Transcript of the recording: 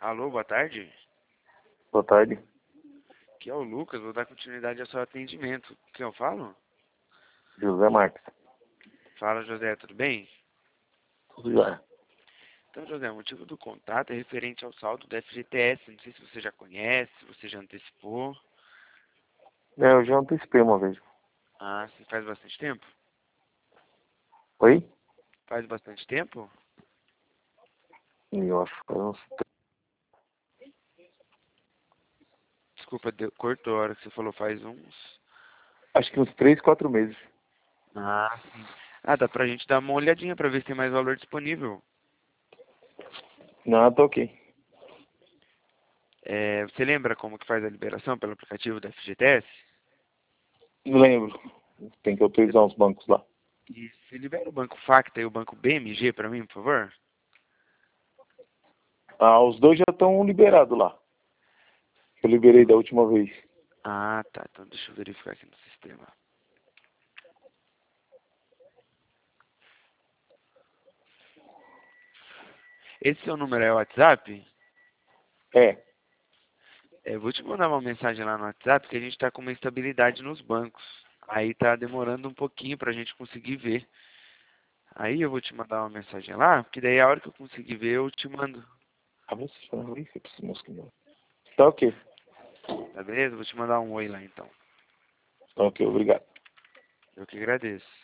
Alô, boa tarde. Boa tarde. Aqui é o Lucas, vou dar continuidade ao seu atendimento. Quem eu falo? José Marques. Fala, José, tudo bem? Tudo já. Então, José, o motivo do contato é referente ao saldo do FGTS. Não sei se você já conhece, se você já antecipou. Eu já antecipei uma vez. Ah, sim, faz bastante tempo? Oi? Faz bastante tempo? Eu acho que foi uns... Desculpa, cortou a hora que você falou faz uns... Acho que uns 3, 4 meses. Ah, sim. Ah, dá pra gente dar uma olhadinha pra ver se tem mais valor disponível. Não, tá ok. Você lembra como que faz a liberação pelo aplicativo da FGTS? Lembro. Tem que autorizar uns bancos lá. E se libera o banco Facta e o banco BMG pra mim, por favor? Ah, os dois já estão liberados lá. Eu liberei da última vez. Ah, tá. Então deixa eu verificar aqui no sistema. Esse seu número é o WhatsApp? É. Eu vou te mandar uma mensagem lá no WhatsApp que a gente tá com uma instabilidade nos bancos. Aí tá demorando um pouquinho pra gente conseguir ver. Aí eu vou te mandar uma mensagem lá, porque daí a hora que eu conseguir ver eu te mando. Ah, você falou isso? Eu preciso mosquinhar. Tá ok. Tá beleza? Vou te mandar um oi lá então. Tá ok, obrigado. Eu que agradeço.